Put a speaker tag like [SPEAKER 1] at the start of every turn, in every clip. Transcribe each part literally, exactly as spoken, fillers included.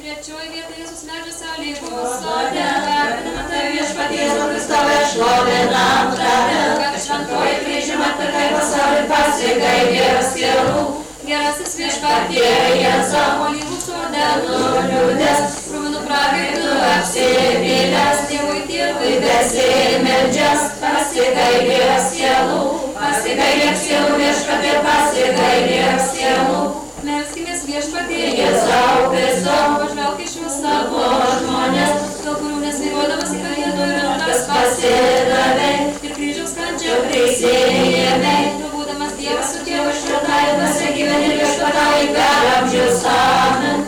[SPEAKER 1] Trečioji vieta Jėzus medžiuose alyvų sode, garbiname tave viešpatie Jėzau Kristove, šlovinam tave, kad šventoji kryžių atpirkai pasaulį pasigai Dievas sielų. Gerasis viešpatie Jėzau, alyvų sode nuliūdęs, kruvinų prakaitų apsipylęs, Dievui Dievui besimeldžias, pasigai Dievas sielų, pasigai Dievas sielų viešpatie, pasigai Dievas sielų. Melskimės viešpatie Jėzau Kristau, pažvelk į šiuos savo žmonės, dėl kurių nesvyruodamas į kalėdų ir rankas pasidavei ir kryžiaus kančią prisiėmei, tu būdamas Dievas su Tėvu šventai dvasia gyveni ir viešpatai per amžius. Amen.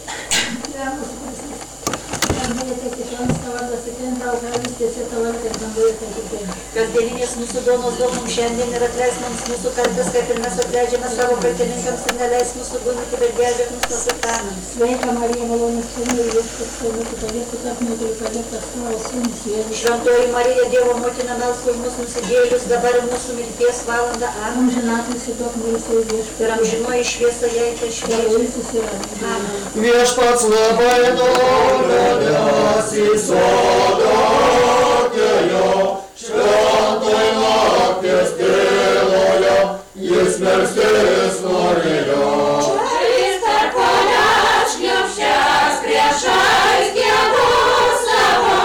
[SPEAKER 2] Kasdieninės mūsų duonos duok mums šiandien ir atleisk mums mūsų kaltes, kaip ir mes atleidžiame savo kaltininkams, ir neleisk mūsų gundyti, bet gelbėk mus nuo satano.
[SPEAKER 3] Sveika Marija, malonės pilna, viešpats su tavimi, tu palieka tarp moterų, paliektas tavo sūnus Jėzus.
[SPEAKER 2] Šventoji Marija, Dievo motina, melsk už mus nusidėjėlius, dabar ir mūsų mirties valandą. Amen.
[SPEAKER 3] Amžinatilsį duok Marijai viešpats.
[SPEAKER 2] Ir amžinoji šviesa jai tešviečia.
[SPEAKER 3] Amen.
[SPEAKER 4] Viešpats labai duodas į sodą atėjo, šventai nakties tyloje, jis melstis norėjo.
[SPEAKER 1] Šis tarp kolias šliaužčias priešais Dievus savo,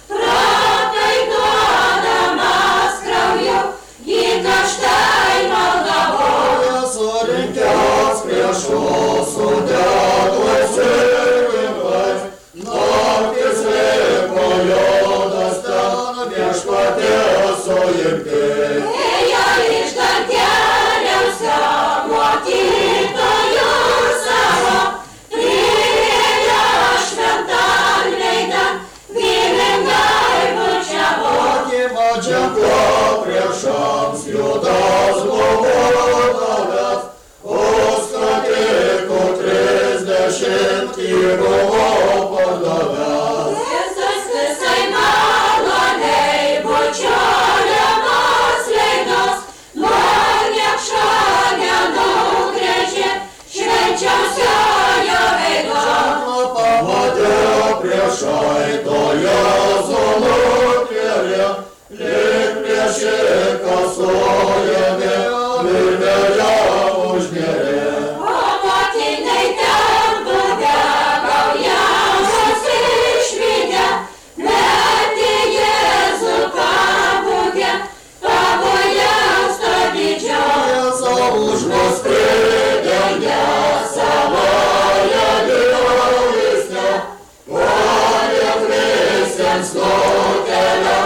[SPEAKER 1] prakaituodamas krauju, jį karštai maldavo.
[SPEAKER 4] Surinkęs priešus sudeglais irvinklais, naktis liko juodas ten, viešpaties suimti.
[SPEAKER 1] Ėjo iš dangelėsio mokytojų savo, priėjo šventam veidan, vylingai bučiavo.
[SPEAKER 4] Akima ženklo priešams Judas buvo davęs, užstatiko trisdešimt buvo pardavęs.
[SPEAKER 1] Jėzus visai maloniai bučiuojamas leidos, nuo niekšo nenugręžė švenčiausiojo veido.
[SPEAKER 4] Pamatė priešai to Jėzų nutvėrė, lyg plėšiką suėmė, virvę jam užnėrė.
[SPEAKER 1] O mokiniai ten buvę, gal jaunas išvydę, bet į Jėzų pabūgę, pavojaus to didžio.
[SPEAKER 4] Jėzau už mus pridengė savąją gyvulystę, o liek visiems nukelia